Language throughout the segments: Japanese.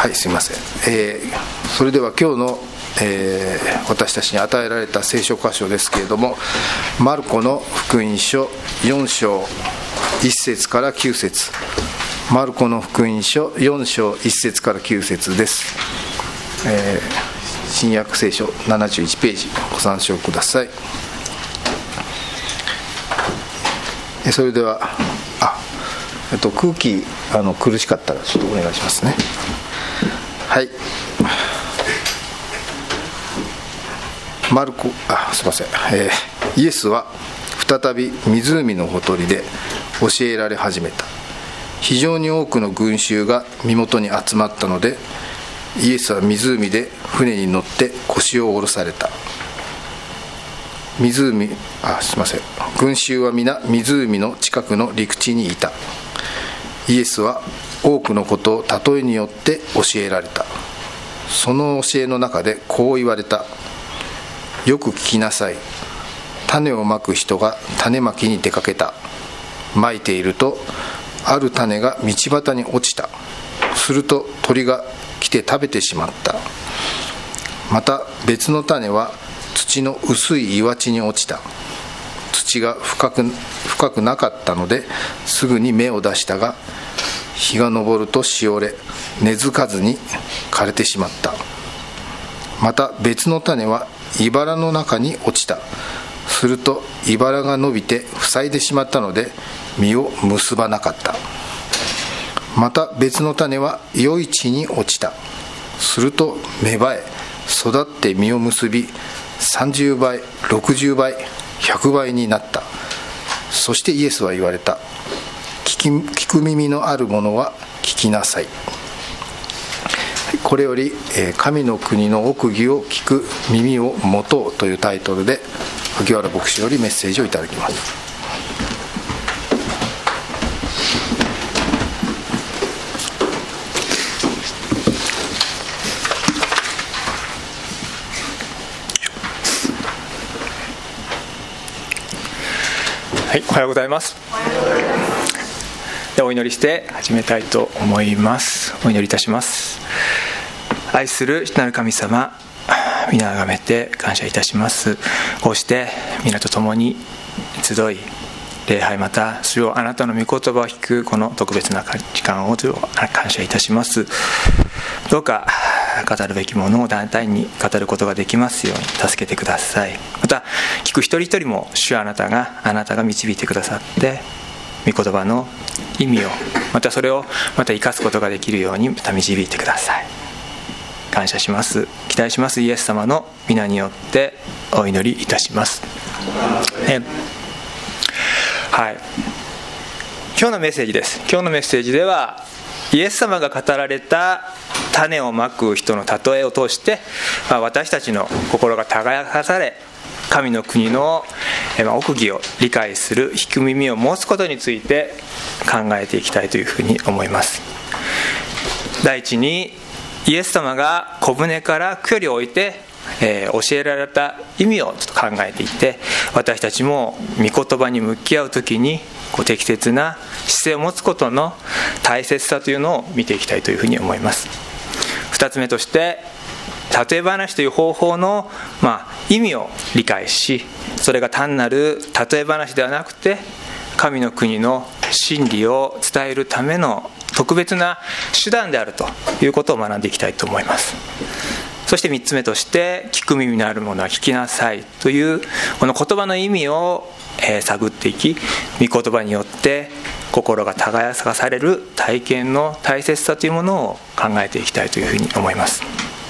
はい、すみません。それでは今日の、私たちに与えられた聖書箇所ですけれども、マルコの福音書4章1節から9節、マルコの福音書4章1節から9節です。新約聖書71ページご参照ください。それでは空気苦しかったらちょっとお願いしますね。はい。すいません。イエスは再び湖のほとりで教えられ始めた。非常に多くの群衆が身元に集まったので、イエスは湖で船に乗って腰を下ろされた。すいません。群衆は皆湖の近くの陸地にいた。イエスは多くのことを例えによって教えられた。その教えの中でこう言われた。よく聞きなさい。種をまく人が種まきに出かけた。まいていると、ある種が道端に落ちた。すると鳥が来て食べてしまった。また別の種は土の薄い岩地に落ちた。土が深くなかったのですぐに芽を出したが、日が昇るとしおれ、根付かずに枯れてしまった。また別の種は茨の中に落ちた。すると茨が伸びて塞いでしまったので実を結ばなかった。また別の種は良い地に落ちた。すると芽生え育って実を結び、30倍60倍100倍になった。そしてイエスは言われた。聞く耳のある者は聞きなさい。これより神の国の奥義を聞く耳を持とうというタイトルで、萩原牧師よりメッセージをいただきます。 はい、おはようございます。ではお祈りして始めたいと思います。お祈りいたします。愛する主なる神様、皆あがめて感謝いたします。こうして皆と共に集い、礼拝また主よあなたの御言葉を聞くこの特別な時間を感謝いたします。どうか語るべきものを団体に語ることができますように助けてください。また聞く一人一人も主あなたが導いてくださって、御言葉の意味をまたそれをまた生かすことができるようにまた導いてください。感謝します。期待します。イエス様の皆によってお祈りいたします。はい。今日のメッセージです。今日のメッセージではイエス様が語られた種をまく人の例えを通して、私たちの心が耕され、神の国の奥義を理解する聞く耳を持つことについて考えていきたいというふうに思います。第一に、イエス様が小舟から距離を置いて、教えられた意味をちょっと考えていて、私たちも御言葉に向き合うときに適切な姿勢を持つことの大切さというのを見ていきたいというふうに思います。2つ目として、例え話という方法の、意味を理解し、それが単なる例え話ではなくて神の国の真理を伝えるための特別な手段であるということを学んでいきたいと思います。そして3つ目として、聞く耳のあるものは聞きなさいというこの言葉の意味を探っていき、御言葉によって心が耕される体験の大切さというものを考えていきたいというふうに思います。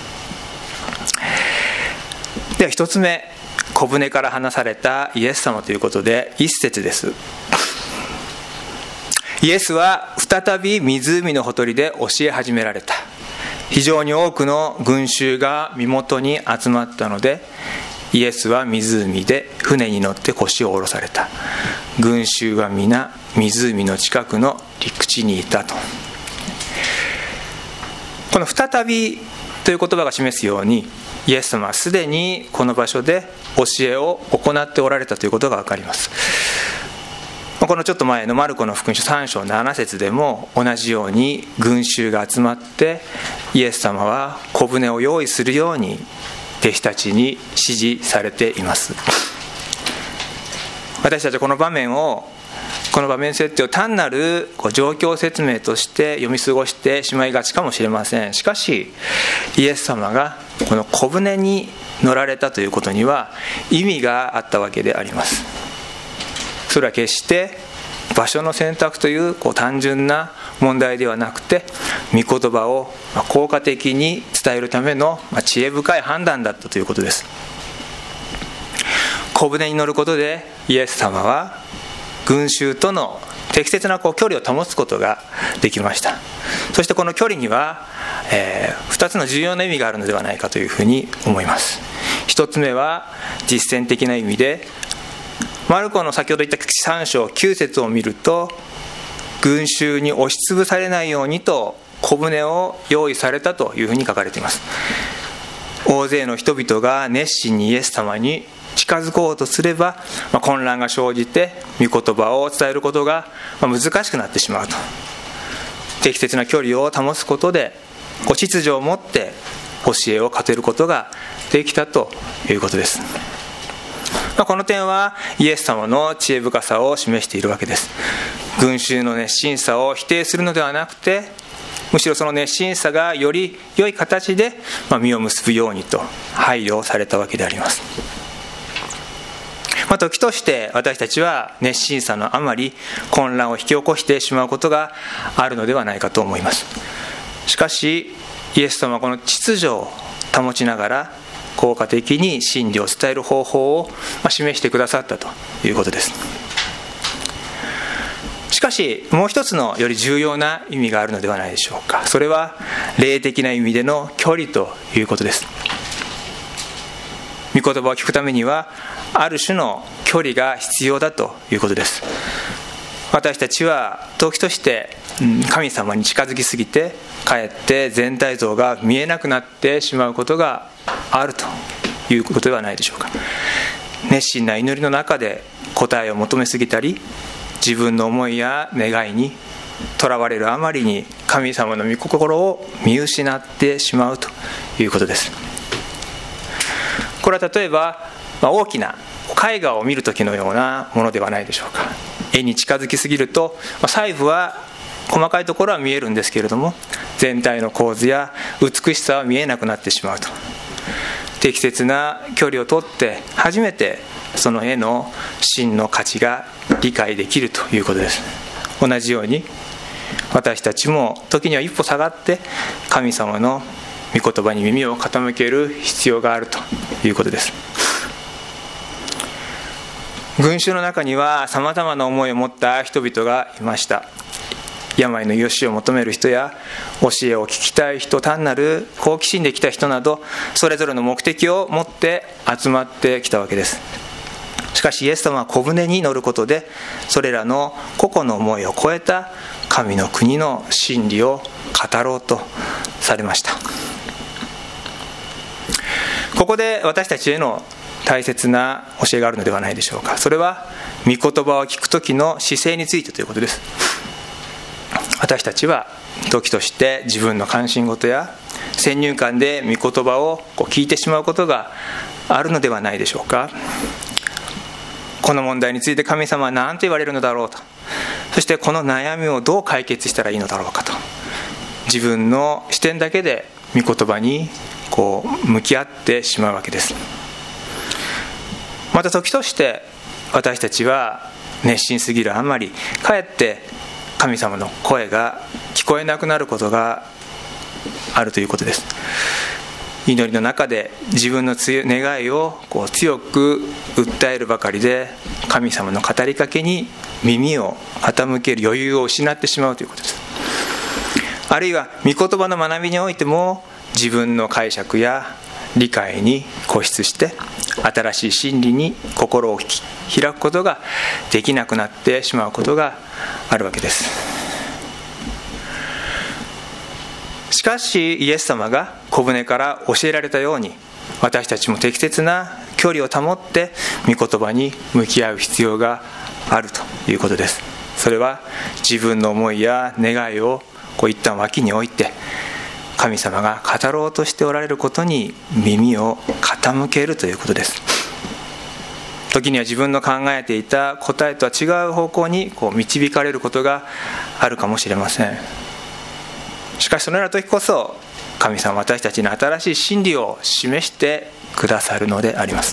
では1つ目、小舟から話されたイエス様ということで、1節です。イエスは再び湖のほとりで教え始められた。非常に多くの群衆が身元に集まったので、イエスは湖で船に乗って腰を下ろされた。群衆は皆湖の近くの陸地にいたと。この再びという言葉が示すように、イエス様はすでにこの場所で教えを行っておられたということが分かります。 このちょっと前のマルコの福音書3章7節でも同じように群衆が集まってイエス様は小舟を用意するように弟子たちに指示されています。私たちはこの場面設定を単なる状況説明として読み過ごしてしまいがちかもしれません。しかしイエス様がこの小舟に乗られたということには意味があったわけであります。それは決して場所の選択という単純な問題ではなくて、御言葉を効果的に伝えるための知恵深い判断だったということです。小舟に乗ることでイエス様は群衆との適切な距離を保つことができました。そしてこの距離には、2つの重要な意味があるのではないかというふうに思います。1つ目は実践的な意味で、マルコの先ほど言った3章9節を見ると、群衆に押しつぶされないようにと小舟を用意されたというふうに書かれています。大勢の人々が熱心にイエス様に近づこうとすれば、混乱が生じて御言葉を伝えることが難しくなってしまうと。適切な距離を保つことで秩序を持って教えを語ることができたということです。この点はイエス様の知恵深さを示しているわけです。群衆の熱心さを否定するのではなくて、むしろその熱心さがより良い形で実を結ぶようにと配慮されたわけであります。時として私たちは熱心さのあまり混乱を引き起こしてしまうことがあるのではないかと思います。しかしイエス様はこの秩序を保ちながら効果的に真理を伝える方法を示してくださったということです。しかしもう一つのより重要な意味があるのではないでしょうか。それは霊的な意味での距離ということです。御言葉を聞くためにはある種の距離が必要だということです。私たちは時として神様に近づきすぎてかえって全体像が見えなくなってしまうことがあるということではないでしょうか。熱心な祈りの中で答えを求めすぎたり、自分の思いや願いにとらわれるあまりに神様の御心を見失ってしまうということです。これは例えば、大きな絵画を見るときのようなものではないでしょうか。絵に近づきすぎると、細部は細かいところは見えるんですけれども、全体の構図や美しさは見えなくなってしまうと。適切な距離をとって初めてその絵の真の価値が理解できるということです。同じように私たちも時には一歩下がって神様の御言葉に耳を傾ける必要があるということです。群衆の中にはさまざまな思いを持った人々がいました。病の癒しを求める人や教えを聞きたい人、単なる好奇心で来た人など、それぞれの目的を持って集まってきたわけです。しかしイエス様は小舟に乗ることで、それらの個々の思いを超えた神の国の真理を語ろうとされました。ここで私たちへの大切な教えがあるのではないでしょうか。それは御言葉を聞くときの姿勢についてということです。私たちは時として自分の関心事や先入観で御言葉を聞いてしまうことがあるのではないでしょうか。この問題について神様は何と言われるのだろうと、そしてこの悩みをどう解決したらいいのだろうかと、自分の視点だけで御言葉に向き合ってしまうわけです。また時として私たちは熱心すぎるあまりかえって神様の声が聞こえなくなることがあるということです。祈りの中で自分の願いを強く訴えるばかりで、神様の語りかけに耳を傾ける余裕を失ってしまうということです。あるいは御言葉の学びにおいても自分の解釈や理解に固執して新しい真理に心を開くことができなくなってしまうことがあるわけです。しかしイエス様が小舟から教えられたように、私たちも適切な距離を保って御言葉に向き合う必要があるということです。それは自分の思いや願いを一旦脇に置いて、神様が語ろうとしておられることに耳を傾けるということです。時には自分の考えていた答えとは違う方向に導かれることがあるかもしれません。しかしそのような時こそ、神様は私たちに新しい真理を示してくださるのであります。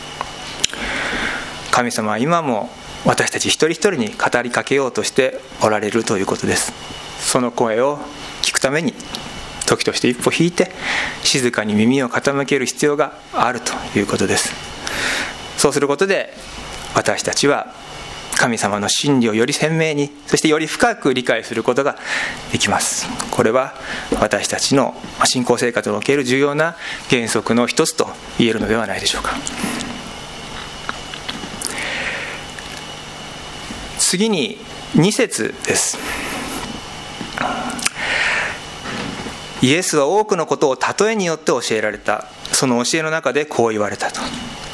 神様は今も私たち一人一人に語りかけようとしておられるということです。その声を聞くために、時として一歩引いて静かに耳を傾ける必要があるということです。そうすることで、私たちは神様の真理をより鮮明に、そしてより深く理解することができます。これは私たちの信仰生活における重要な原則の一つと言えるのではないでしょうか。次に2節です。イエスは多くのことを例えによって教えられた。その教えの中でこう言われたと。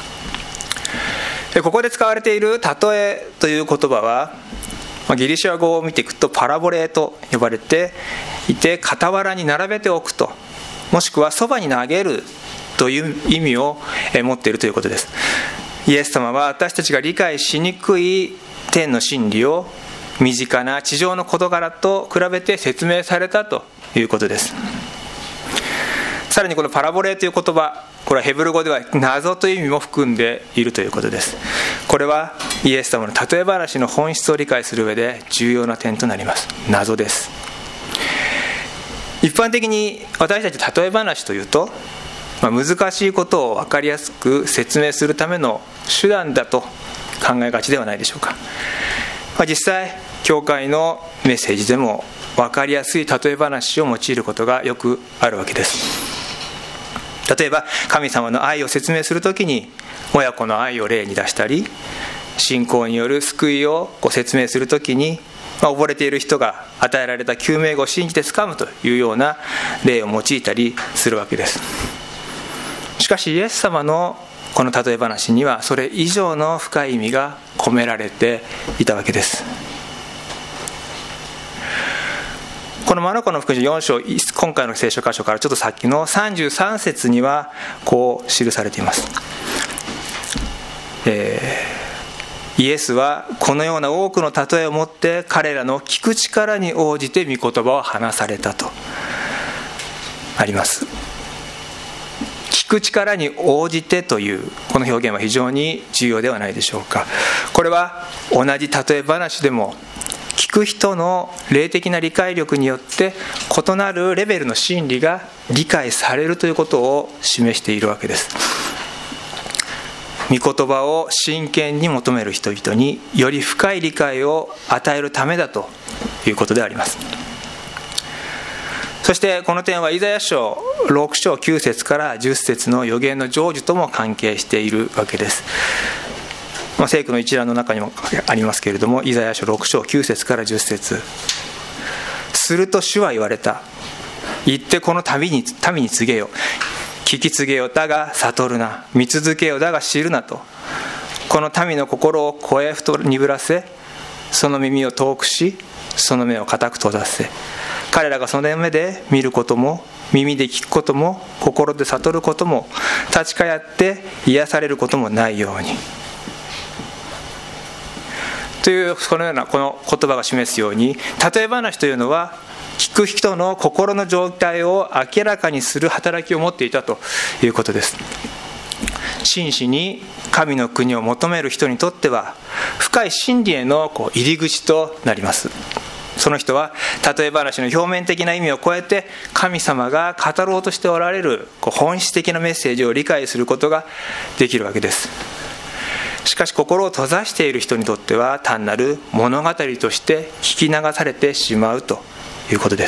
ここで使われている例えという言葉は、ギリシャ語を見ていくとパラボレと呼ばれていて、傍らに並べておくと、もしくはそばに投げるという意味を持っているということです。イエス様は私たちが理解しにくい天の真理を身近な地上の事柄と比べて説明されたということです。さらにこのパラボレという言葉、これはヘブル語では謎という意味も含んでいるということです。これはイエス様の例え話の本質を理解する上で重要な点となります。謎です。一般的に私たち例え話というと、難しいことを分かりやすく説明するための手段だと考えがちではないでしょうか。実際教会のメッセージでも分かりやすい例え話を用いることがよくあるわけです。例えば神様の愛を説明するときに親子の愛を例に出したり、信仰による救いを説明するときに、溺れている人が与えられた救命具を信じて掴むというような例を用いたりするわけです。しかしイエス様のこの例え話にはそれ以上の深い意味が込められていたわけです。このマルコの福音書4章、今回の聖書箇所からちょっと先の33節にはこう記されています。イエスはこのような多くの例えをもって彼らの聞く力に応じて御言葉を話されたとあります。聞く力に応じてというこの表現は非常に重要ではないでしょうか。これは同じ例え話でも聞く人の霊的な理解力によって異なるレベルの真理が理解されるということを示しているわけです。御言葉を真剣に求める人々により深い理解を与えるためだということであります。そしてこの点はイザヤ書6章9節から10節の預言の成就とも関係しているわけです。聖句の一覧の中にもありますけれども、イザヤ書6章9節から10節。すると主は言われた。言ってこの民に告げよ。聞き告げよだが悟るな。見続けよだが知るなと。この民の心を声ふと鈍らせ、その耳を遠くし、その目を固く閉ざせ。彼らがその目で見ることも、耳で聞くことも、心で悟ることも、立ち返って癒されることもないように。というこのようなこの言葉が示すように、例え話というのは聞く人の心の状態を明らかにする働きを持っていたということです。真摯に神の国を求める人にとっては深い真理への入り口となります。その人は例え話の表面的な意味を超えて神様が語ろうとしておられる本質的なメッセージを理解することができるわけです。しかし心を閉ざしている人にとっては単なる物語として聞き流されてしまうということです。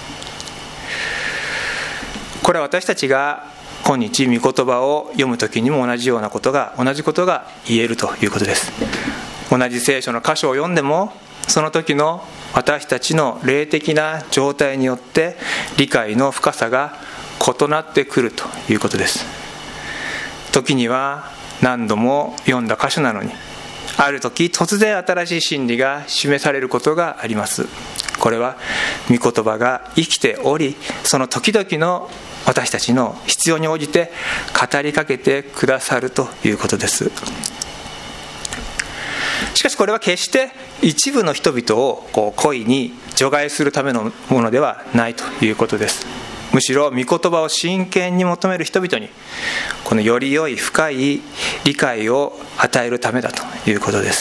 これは私たちが今日御言葉を読むときにも同じことが言えるということです。同じ聖書の箇所を読んでもその時の私たちの霊的な状態によって理解の深さが異なってくるということです。時には何度も読んだ箇所なのにある時突然新しい真理が示されることがあります。これは御言葉が生きており、その時々の私たちの必要に応じて語りかけてくださるということです。しかしこれは決して一部の人々を恋に除外するためのものではないということです。むしろ御言葉を真剣に求める人々にこのより良い深い理解を与えるためだということです。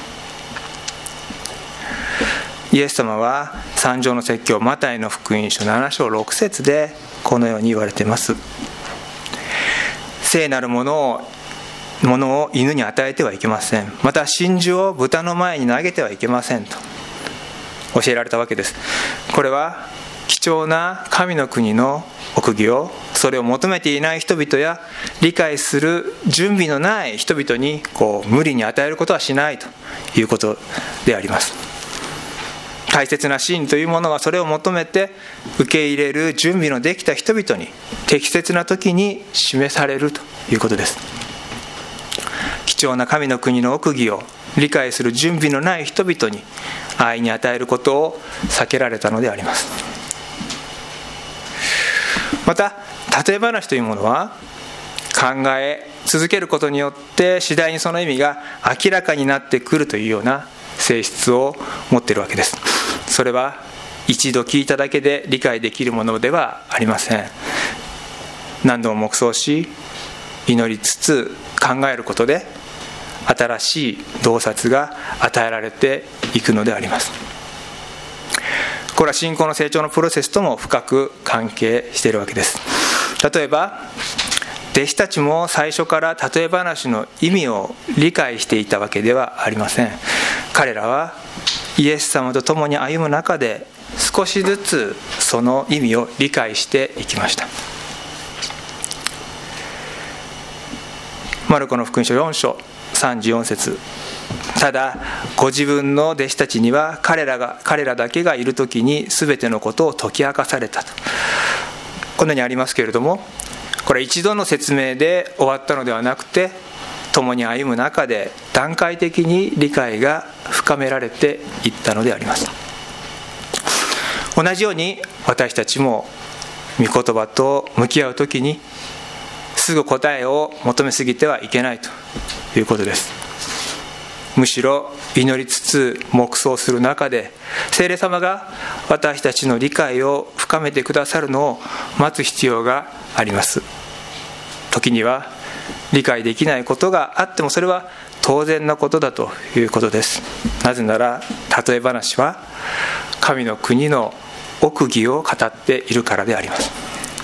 イエス様は三条の説教マタイの福音書7章6節でこのように言われています。聖なるものを犬に与えてはいけません。また真珠を豚の前に投げてはいけませんと教えられたわけです。これは貴重な神の国の奥義を、それを求めていない人々や理解する準備のない人々に無理に与えることはしないということであります。大切な真というものはそれを求めて受け入れる準備のできた人々に適切な時に示されるということです。貴重な神の国の奥義を理解する準備のない人々に愛に与えることを避けられたのであります。また例え話というものは考え続けることによって次第にその意味が明らかになってくるというような性質を持っているわけです。それは一度聞いただけで理解できるものではありません。何度も黙想し祈りつつ考えることで新しい洞察が与えられていくのであります。これは信仰の成長のプロセスとも深く関係しているわけです。例えば弟子たちも最初から例え話の意味を理解していたわけではありません。彼らはイエス様と共に歩む中で少しずつその意味を理解していきました。マルコの福音書4章34節、ただご自分の弟子たちには彼らだけがいるときに全てのことを解き明かされたと、このようにありますけれども、これ一度の説明で終わったのではなくて、共に歩む中で段階的に理解が深められていったのであります。同じように私たちも御言葉と向き合うときにすぐ答えを求めすぎてはいけないということです。むしろ祈りつつ黙想する中で聖霊様が私たちの理解を深めてくださるのを待つ必要があります。時には理解できないことがあってもそれは当然なことだということです。なぜなら例え話は神の国の奥義を語っているからであります。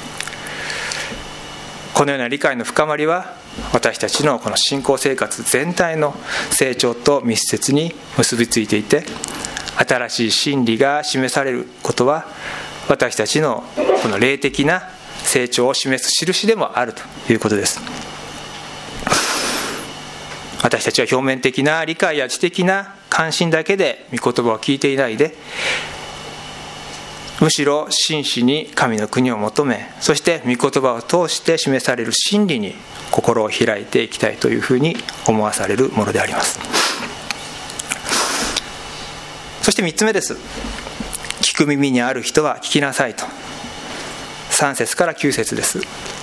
このような理解の深まりは私たちのこの信仰生活全体の成長と密接に結びついていて、新しい真理が示されることは私たちのこの霊的な成長を示す印でもあるということです。私たちは表面的な理解や知的な関心だけで御言葉を聞いていないで、むしろ真摯に神の国を求め、そして御言葉を通して示される真理に心を開いていきたいというふうに思わされるものであります。そして3つ目です。聞く耳にある人は聞きなさいと、3節から9節です。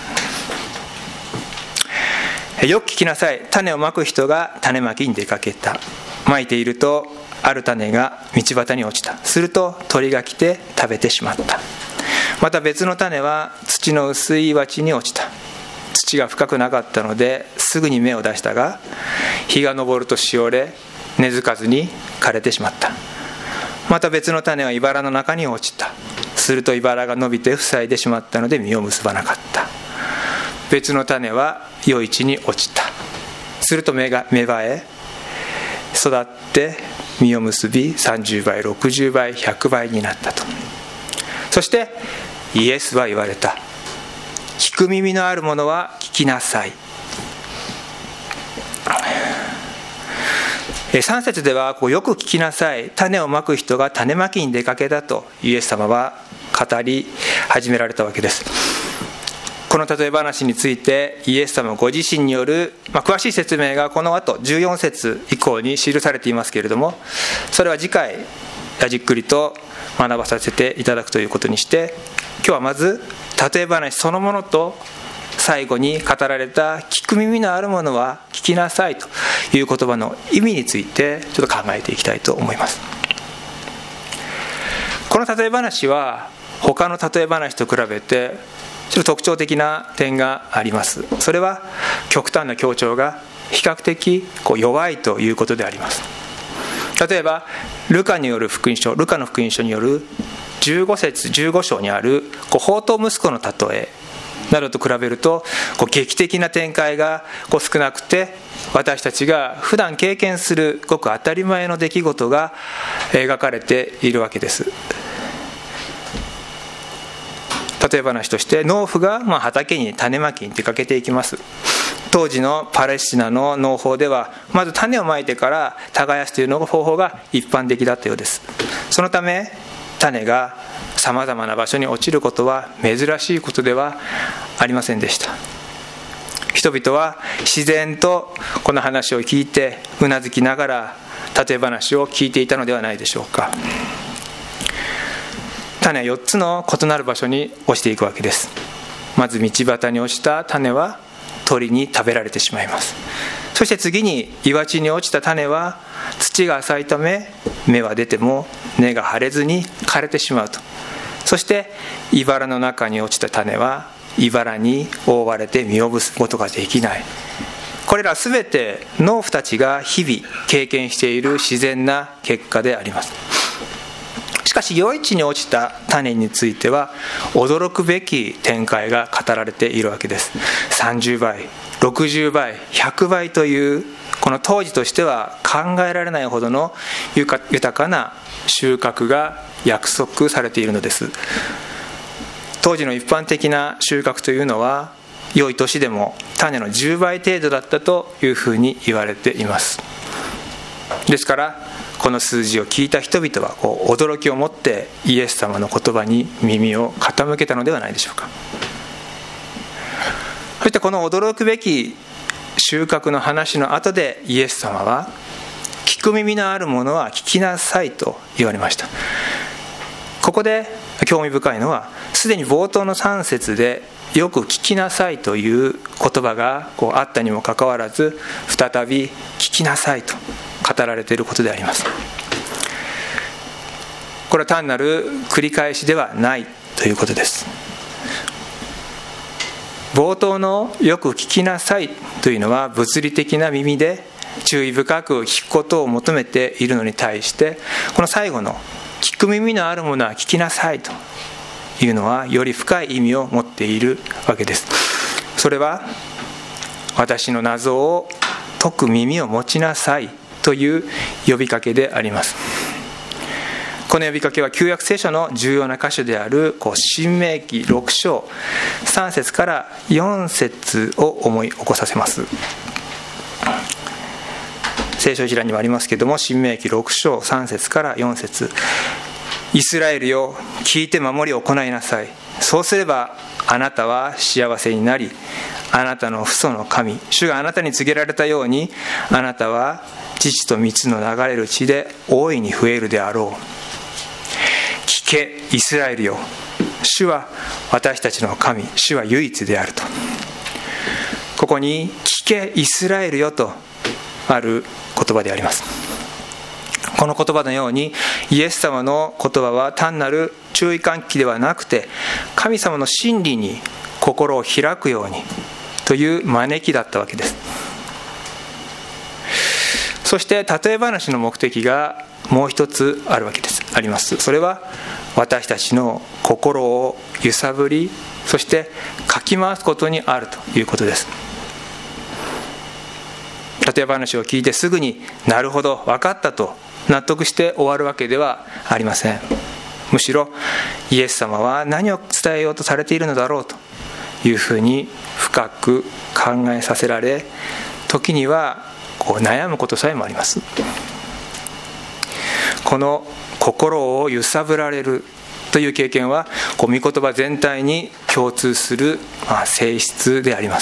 よく聞きなさい。種をまく人が種まきに出かけた。まいているとある種が道端に落ちた。すると鳥が来て食べてしまった。また別の種は土の薄い岩地に落ちた。土が深くなかったのですぐに芽を出したが、日が昇るとしおれ、根付かずに枯れてしまった。また別の種は茨の中に落ちた。すると茨が伸びて塞いでしまったので実を結ばなかった。別の種は良い地に落ちた。すると芽生え育って実を結び30倍60倍100倍になったと。そしてイエスは言われた。聞く耳のある者は聞きなさい。3節ではよく聞きなさい。種をまく人が種まきに出かけたとイエス様は語り始められたわけです。ここの例え話についてイエス様ご自身による、詳しい説明がこの後14節以降に記されていますけれども、それは次回じっくりと学ばさせていただくということにして、今日はまず例え話そのものと最後に語られた聞く耳のあるものは聞きなさいという言葉の意味についてちょっと考えていきたいと思います。この例え話は他の例え話と比べてちょっと特徴的な点があります。それは極端な強調が比較的弱いということであります。例えばルカの福音書による15節15章にある放蕩息子の例えなどと比べると劇的な展開が少なくて、私たちが普段経験するごく当たり前の出来事が描かれているわけです。例え話として農夫が畑に種まきに出かけていきます。当時のパレスチナの農法ではまず種をまいてから耕すというのが方法が一般的だったようです。そのため種がさまざまな場所に落ちることは珍しいことではありませんでした。人々は自然とこの話を聞いてうなずきながら例え話を聞いていたのではないでしょうか。種は4つの異なる場所に落ちていくわけです。まず道端に落ちた種は鳥に食べられてしまいます。そして次に岩地に落ちた種は土が浅いため芽は出ても根が張れずに枯れてしまうと。そして茨の中に落ちた種は茨に覆われて実を結ぶことができない。これらすべて農夫たちが日々経験している自然な結果であります。しかし良い地に落ちた種については驚くべき展開が語られているわけです。30倍、60倍、100倍というこの当時としては考えられないほどの豊かな収穫が約束されているのです。当時の一般的な収穫というのは良い年でも種の10倍程度だったというふうに言われています。ですからこの数字を聞いた人々は驚きを持ってイエス様の言葉に耳を傾けたのではないでしょうか。そしてこの驚くべき収穫の話の後でイエス様は聞く耳のあるものは聞きなさいと言われました。ここで興味深いのはすでに冒頭の3節でよく聞きなさいという言葉があったにもかかわらず再び聞きなさいと語られていることであります。これは単なる繰り返しではないということです。冒頭のよく聞きなさいというのは物理的な耳で注意深く聞くことを求めているのに対して、この最後の聞く耳のあるものは聞きなさいというのはより深い意味を持っているわけです。それは私の謎を解く耳を持ちなさいという呼びかけであります。この呼びかけは旧約聖書の重要な箇所である申命記6章3節から4節を思い起こさせます。聖書一覧にもありますけれども、申命記6章3節から4節、イスラエルよ、聞いて守り行いなさい。そうすればあなたは幸せになり、あなたの父祖の神主があなたに告げられたように、あなたは乳と蜜の流れる地で大いに増えるであろう。聞けイスラエルよ、主は私たちの神、主は唯一であると。ここに聞けイスラエルよとある言葉であります。この言葉のようにイエス様の言葉は単なる注意喚起ではなくて、神様の真理に心を開くようにという招きだったわけです。そして例え話の目的がもう一つあるわけです。あります。それは私たちの心を揺さぶり、そしてかき回すことにあるということです。例え話を聞いてすぐになるほど分かったと納得して終わるわけではありません。むしろイエス様は何を伝えようとされているのだろうというふうに深く考えさせられ、時には悩むことさえもあります。この心を揺さぶられるという経験は御言葉全体に共通する性質であります。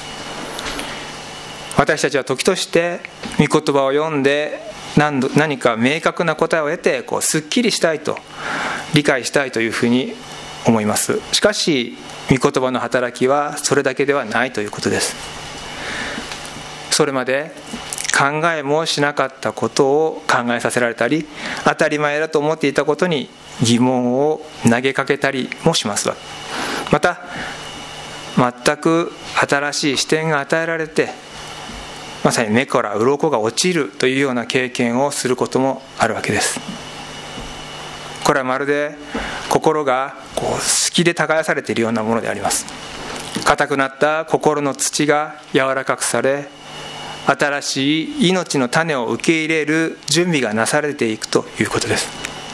私たちは時として御言葉を読んで何か明確な答えを得てすっきりしたいと、理解したいというふうに思います。しかし御言葉の働きはそれだけではないということです。それまで考えもしなかったことを考えさせられたり、当たり前だと思っていたことに疑問を投げかけたりもします。また全く新しい視点が与えられて、まさに目から鱗が落ちるというような経験をすることもあるわけです。これはまるで心がすきで耕されているようなものであります。硬くなった心の土が柔らかくされ、新しい命の種を受け入れる準備がなされていくということです。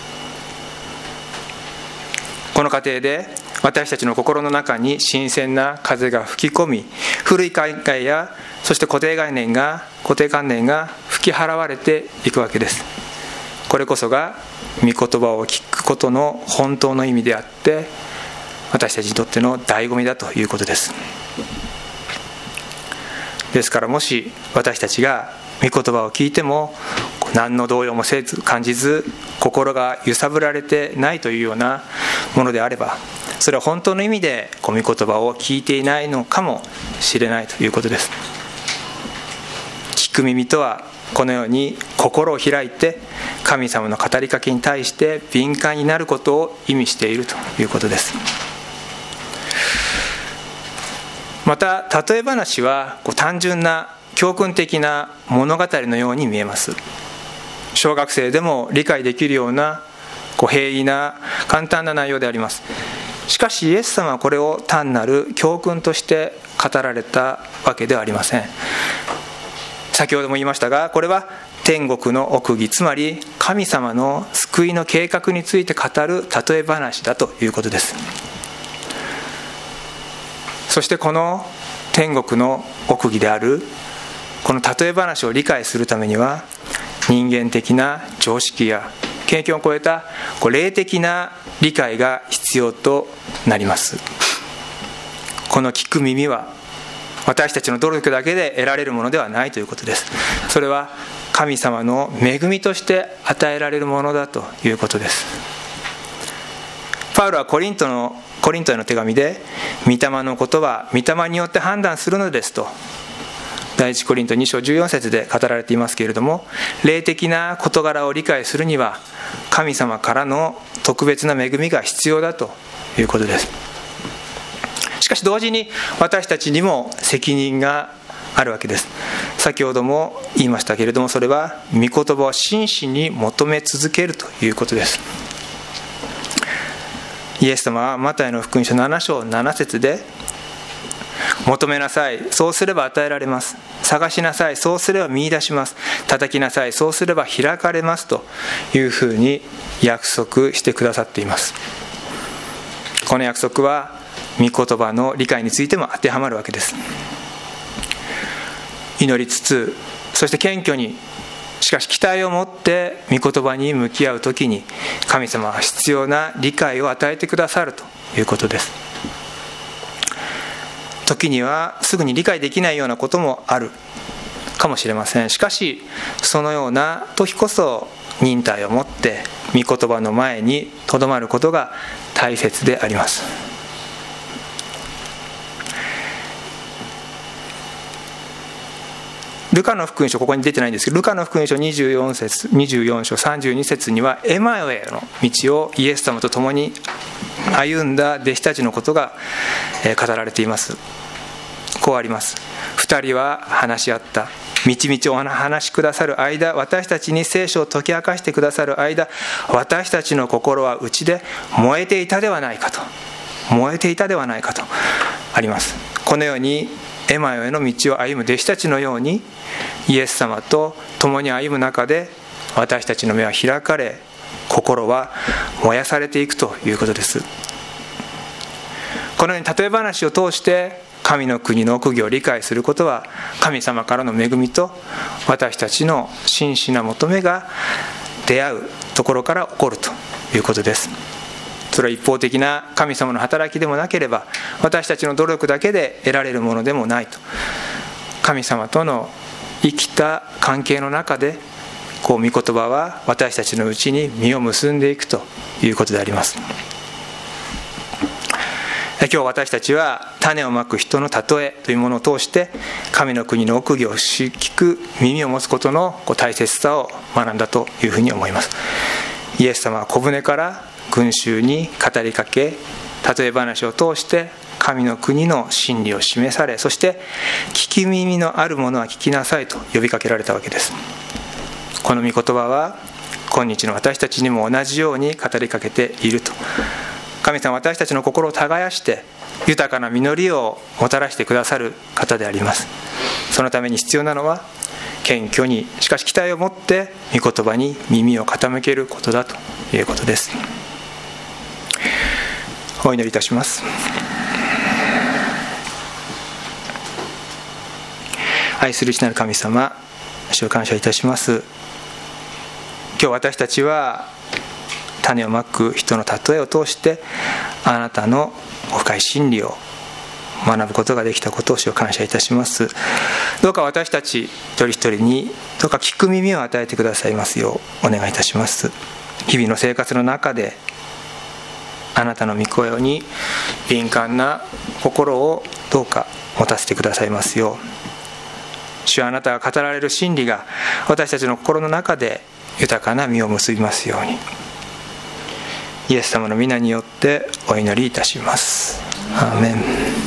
この過程で私たちの心の中に新鮮な風が吹き込み、古い考えやそして固定観念が吹き払われていくわけです。これこそが御言葉を聞くことの本当の意味であって、私たちにとっての醍醐味だということです。ですから、もし私たちが御言葉を聞いても何の動揺もせず感じず、心が揺さぶられてないというようなものであれば、それは本当の意味で御言葉を聞いていないのかもしれないということです。聞く耳とはこのように心を開いて神様の語りかけに対して敏感になることを意味しているということです。また例え話は単純な教訓的な物語のように見えます。小学生でも理解できるような平易な簡単な内容であります。しかしイエス様はこれを単なる教訓として語られたわけではありません。先ほども言いましたが、これは天国の奥義、つまり神様の救いの計画について語る例え話だということです。そしてこの天国の奥義であるこの例え話を理解するためには、人間的な常識や経験を超えた霊的な理解が必要となります。この聞く耳は私たちの努力だけで得られるものではないということです。それは神様の恵みとして与えられるものだということです。パウロはコリントへの手紙で、御霊のことは御霊によって判断するのですと、第一コリント2章14節で語られていますけれども、霊的な事柄を理解するには神様からの特別な恵みが必要だということです。しかし同時に私たちにも責任があるわけです。先ほども言いましたけれども、それは御言葉を真摯に求め続けるということです。イエス様はマタイの福音書7章7節で、求めなさい、そうすれば与えられます。探しなさい、そうすれば見出します。叩きなさい、そうすれば開かれますというふうに約束してくださっています。この約束は御言葉の理解についても当てはまるわけです。祈りつつ、そして謙虚に、しかし期待を持って御言葉に向き合うときに、神様は必要な理解を与えてくださるということです。時にはすぐに理解できないようなこともあるかもしれません。しかしそのような時こそ忍耐を持って御言葉の前にとどまることが大切であります。ルカの福音書、ここに出てないんですけど、ルカの福音書24章32節には、エマオへの道をイエス様と共に歩んだ弟子たちのことが語られています。こうあります。二人は話し合った。みちみちお話しくださる間、私たちに聖書を解き明かしてくださる間、私たちの心は内で燃えていたではないかとあります。このようにエマオへの道を歩む弟子たちのように、イエス様と共に歩む中で私たちの目は開かれ、心は燃やされていくということです。このように例え話を通して神の国の奥義を理解することは、神様からの恵みと私たちの真摯な求めが出会うところから起こるということです。 それは一方的な神様の働きでもなければ、私たちの努力だけで得られるものでもないと。神様との生きた関係の中で、御言葉は私たちのうちに実を結んでいくということであります。今日私たちは種をまく人の例えというものを通して、神の国の奥義を聞く耳を持つことの大切さを学んだというふうに思います。イエス様は小舟から群衆に語りかけ、例え話を通して神の国の真理を示され、そして聞き耳のある者は聞きなさいと呼びかけられたわけです。この御言葉は今日の私たちにも同じように語りかけていると。神様は私たちの心を耕して豊かな実りをもたらしてくださる方であります。そのために必要なのは、謙虚にしかし期待を持って御言葉に耳を傾けることだということです。お祈りいたします。愛する父なる神様、主を感謝いたします。今日私たちは種をまく人の例えを通して、あなたの深い真理を学ぶことができたことを主を感謝いたします。どうか私たち一人一人にどうか聞く耳を与えてくださいますようお願いいたします。日々の生活の中であなたの御声に敏感な心をどうか持たせてくださいますよう。主はあなたが語られる真理が私たちの心の中で豊かな実を結びますように。イエス様の皆によってお祈りいたします。アーメン。